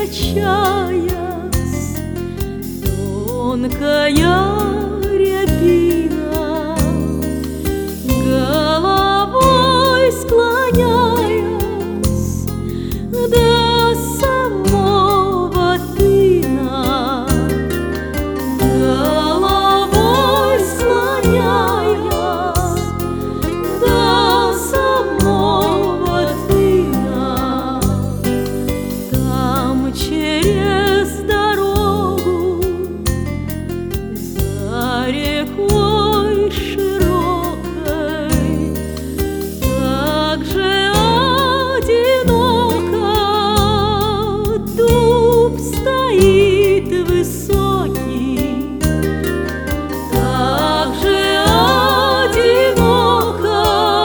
качаясь, тонкая рябина, головой склоняясь до самого тына, головой склоняясь до самого тына. Там через дорогу за рекой широкой так же одиноко дуб стоит высокий, так же одиноко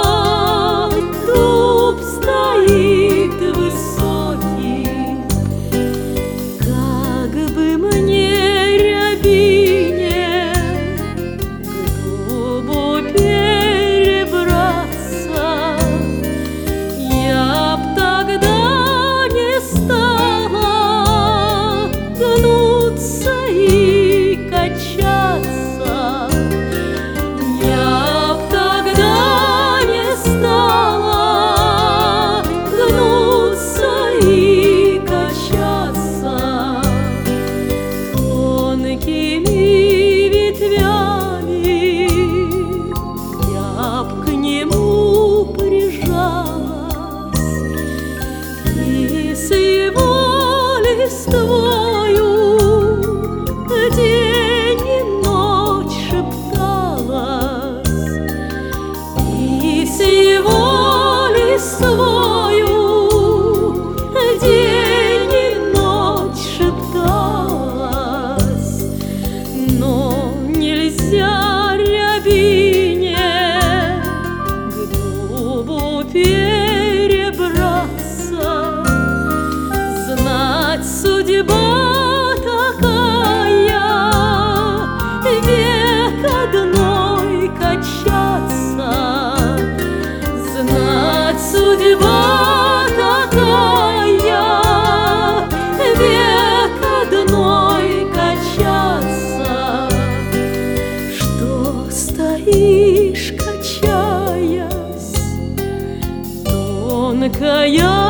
дуб стоит высокий. Как бы мне рябине к дубу перебраться, я б тогда не стала гнуться и качаться, я б тогда не стала гнуться и качаться. Тонкими ветвями я б к нему прижалась и с его листвою день и ночь шепталась, и с его листвою день и ночь шепталась. Но нельзя рябине к дубу перебраться, знать судьба такая, век одной качаться, знать судьба такая, век одной качаться. Что стоишь, качаясь, тонкая